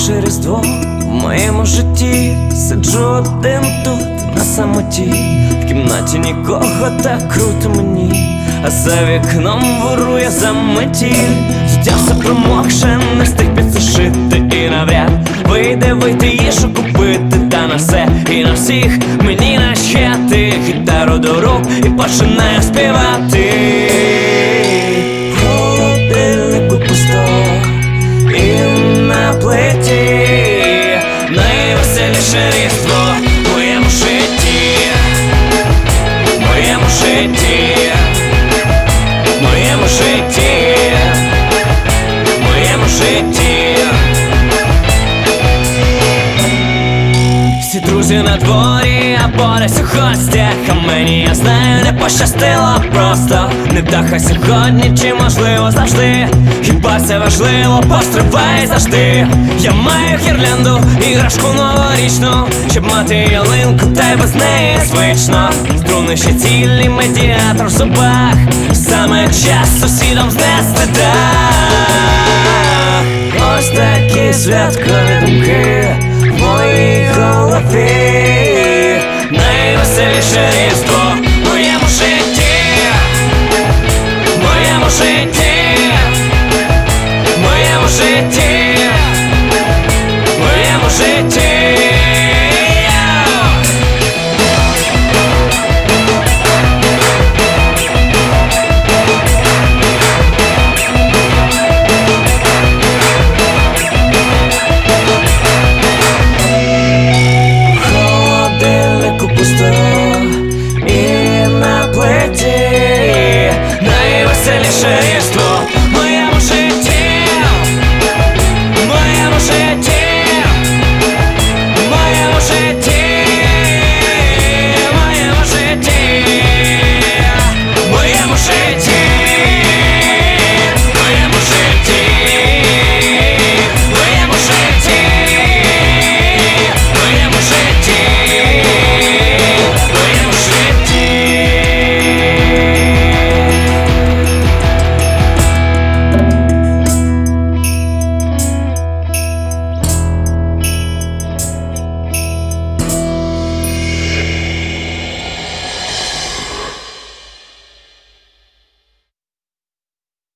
найвеселіше різдво в моєму житті. Сиджу один тут на самоті, в кімнаті нікого, так круто мені, а за вікном ворує заметіль. Життя все промокше, не встиг підсушити, і навряд вийти їжу купити. Та на все і на всіх мені начхати. Гітару до рук і починаю співати. В холодильнику пусто і на плиті найвеселіше різдво в моєму житті, в моєму житті, в моєму житті, в моєму житті. Всі друзі на дворі, а Борис у гостях, а мені, я знаю, не пощастило просто. Не вдаха сьогодні, чи можливо завжди. Хіба це важливо, постривай завжди. Я маю гірлянду, іграшку новорічну, щоб мати ялинку, та й без неї звично. Струни ще цілі, медіатор в зубах, саме час сусідам знести дах. Ось такі святкові думки в моїй голові.